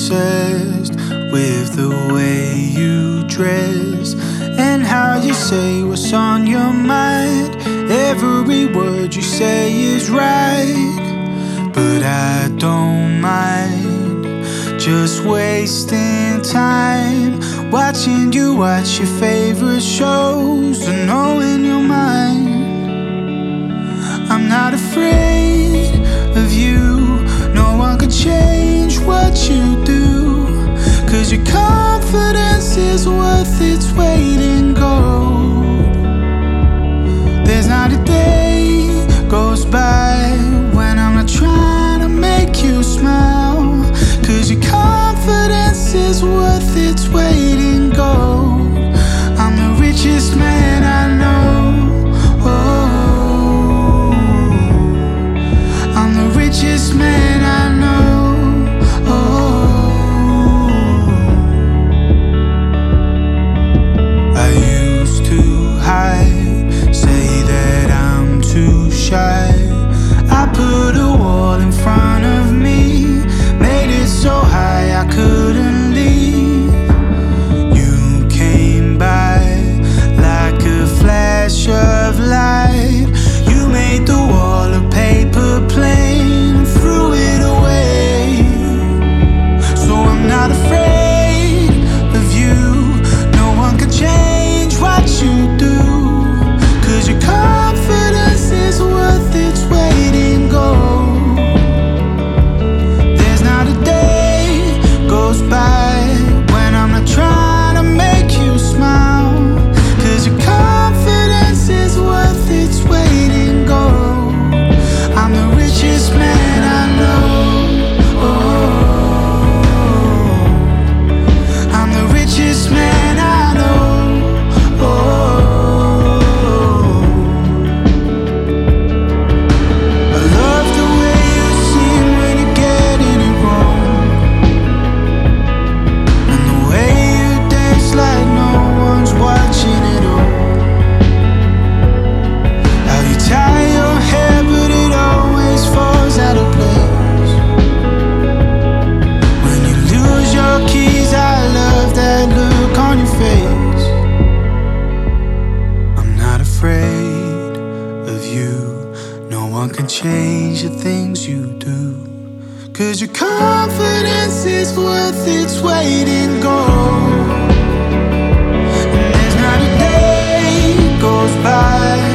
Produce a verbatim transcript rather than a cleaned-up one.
obsessed with the way you dress and how you say what's on your mind. Every word you say is right, but I don't mind just wasting time watching you watch your favorite shows and knowing you're mine. I'm not afraid of you, no one can change what you do, 'cause your confidence is worth its weight in gold. There's not a day goes by when I'm not trying to make you smile, 'cause your confidence is worth its weight in gold. I'm the richest man I know. Oh, I'm the richest man I know. Oh, I used to hide, say that I'm too shy. I put a wall in front of me, made it so high I couldn't leave. You came by like a flash of light. You made the wall of paper plain, threw it away. So I'm not afraid of you, no one can change what you do, 'cause your confidence is worth its weight in gold. There's not a day goes by when I'm not trying to make you smile, 'cause your confidence is worth its weight in gold. I'm the richest man I know. Oh, I'm the richest man I know. Oh, I love the way you sing when you're getting it wrong, and the way you dance like no one's watching at all. How you tie your hair but it always falls out of place. When you lose your keys, I love that look on your face. I'm not afraid of you, no one can change the things you do, 'cause your confidence is worth its weight in gold. And there's not a day goes by